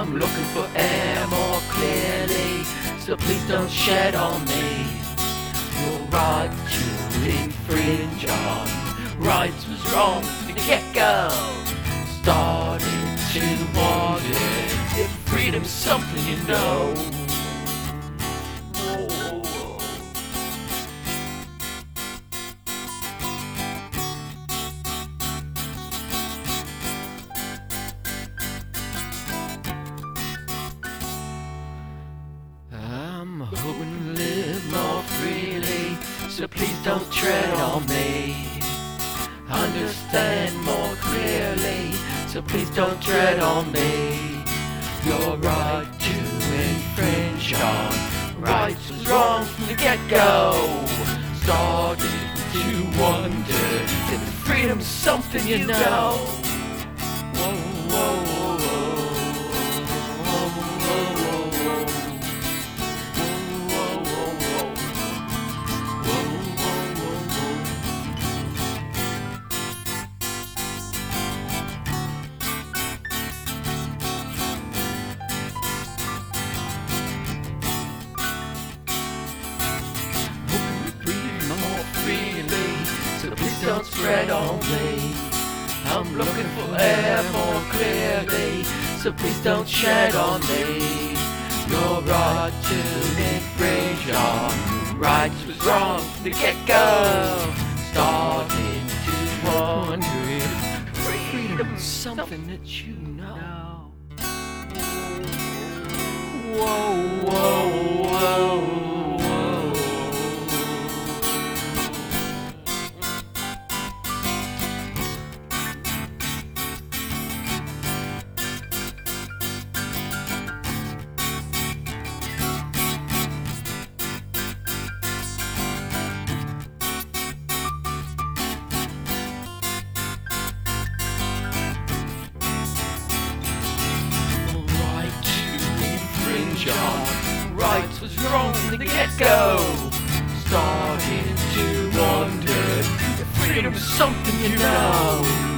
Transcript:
I'm looking for air more clearly, so please don't shed on me. Your right to infringe on rights was wrong from the get-go. Started to wonder if freedom's something you know. I'm hoping to live more freely, so please don't tread on me. Understand more clearly, so please don't tread on me. Your right to infringe on rights was wrong from the get-go. Started to wonder if freedom's something you know. Whoa, whoa, whoa, whoa, whoa, whoa, whoa, whoa. So please don't spread on me. I'm looking for air more clearly, so please don't shed on me. Your right to infringe on rights was wrong from the get-go. Starting to wonder if freedom's something that you know. Whoa, whoa, whoa. On rights was wrong from the get-go. Starting to wonder if freedom's something you know.